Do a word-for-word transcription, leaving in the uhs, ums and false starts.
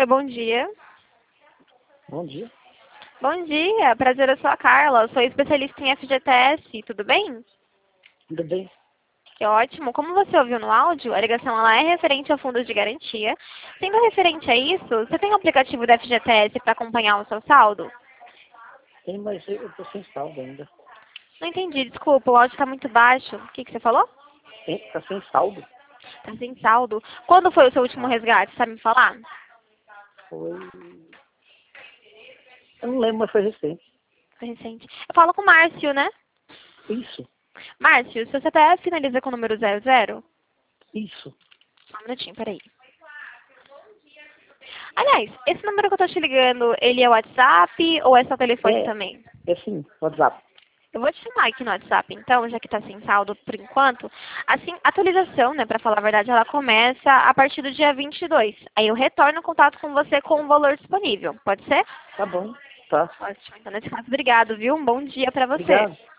Oi, bom dia. Bom dia. Bom dia, prazer, eu sou a Carla, sou especialista em F G T S, tudo bem? Tudo bem? Que ótimo. Como você ouviu no áudio, a ligação ela é referente ao fundo de garantia. Sendo referente a isso, você tem o aplicativo da F G T S para acompanhar o seu saldo? Tem, mas eu tô sem saldo ainda. Não entendi, desculpa, o áudio está muito baixo. O que, que você falou? Tem, tá sem saldo? Está sem saldo. Quando foi o seu último Ah, resgate, sabe me falar? foi... Eu não lembro, mas foi recente. Foi recente. Eu falo com o Márcio, né? Isso, Márcio, seu C P F finaliza com o número zero zero? isso. Só um minutinho, peraí. Aliás, esse número que eu tô te ligando, ele é WhatsApp ou é só telefone É, também? é sim, WhatsApp. Eu vou te chamar aqui no WhatsApp, então, já que tá sem saldo por enquanto. Assim, a atualização, né, pra falar a verdade, ela começa a partir do dia vinte e dois. Aí eu retorno o contato com você com o valor disponível. Pode ser? Tá bom, tá. Ótimo. Então, nesse caso, obrigado, viu? Um bom dia pra você. Obrigado.